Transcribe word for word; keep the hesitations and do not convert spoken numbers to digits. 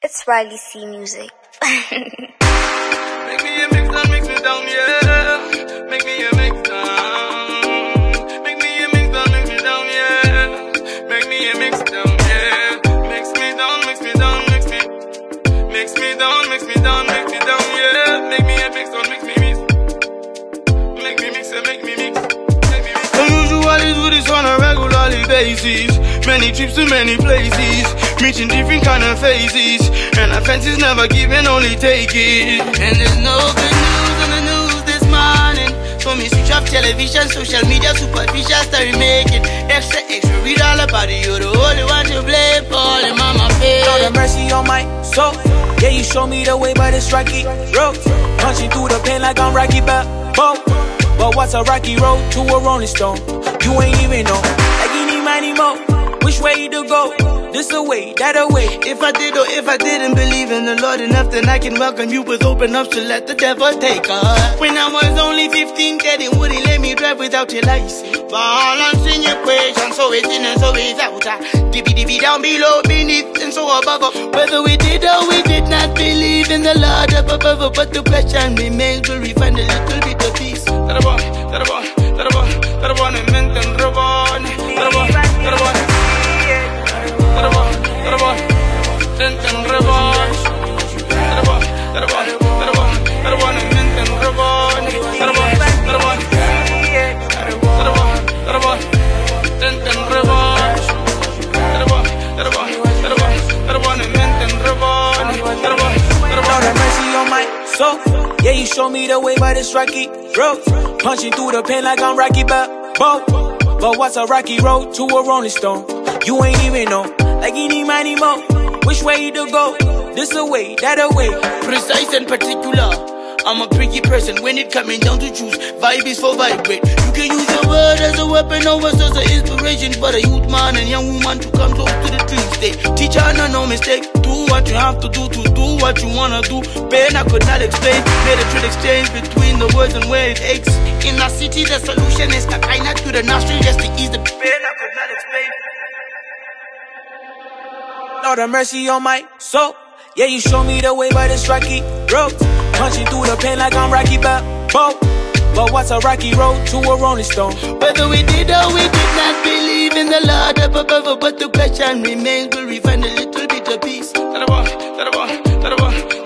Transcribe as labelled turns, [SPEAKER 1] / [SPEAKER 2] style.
[SPEAKER 1] It's Riley C Music.
[SPEAKER 2] Make me a mix down, mix me down, yeah. Make me a mix down. Make me a mix down, mix me down, yeah. Make me a mix down, yeah. Mix me down, mix me down, mix me. Mix me down, mix me down, mix me down, yeah. Make me a mix down, mix me mix. Make me mix and make me mix. Make me mix. I usually do this on a regular basis. Many trips to many places, reaching different kind of phases. And offenses never given, only take it. And there's no good news on the news this morning. So me switch off television, social media, superficial, start making extra, extra, read all about it. You're the only one to blame for the mama face.
[SPEAKER 3] Lord have mercy on my soul. Yeah, you show me the way, but it's rocky road. Punching through the pain like I'm Rocky Balboa. But what's a rocky road to a Rolling Stone? You ain't even know. Like you need money more. Which way to go? This a way, that a way.
[SPEAKER 2] If I did or if I didn't believe in the Lord enough, then I can welcome you with open arms to let the devil take her. When I was only fifteen, Daddy wouldn't let me drive without your license. Balance in your equation, so it's in and so it's out. Dippy dippy down below, beneath and so above. Whether we did or we did not believe in the Lord up above, but the question remains, will we find a little bit of peace? That a boy, that a boy, that a boy, that a boy, and mental robot. That a boy, that a boy.
[SPEAKER 3] So, yeah, you show me the way, but it's rocky road. Punching through the pain like I'm Rocky Balboa. But what's a rocky road to a Rolling Stone? You ain't even know. Like you need money more. Which way to go? This a way, that a way.
[SPEAKER 2] Precise and particular. I'm a tricky person when it coming down to choose. Vibe is for vibrate. You can use your word as a weapon or as an inspiration for a youth man and young woman to come close to the dream state. Teacher, no, no mistake. Do what you have to do to do what you wanna do. Pain I could not explain. Made a true exchange between the words and where it aches. In the city, the solution is the kind to the nostril just to ease the pain I could not explain.
[SPEAKER 3] Lord have mercy on my soul. Yeah, you show me the way, but it's rocky road. Punching through the pain like I'm Rocky Balboa. But what's a rocky road to a Rolling Stone?
[SPEAKER 2] Whether we did or we did not believe in the Lord up above, but the question remains, will we find a little bit of peace? That a boy, that a boy, that a boy.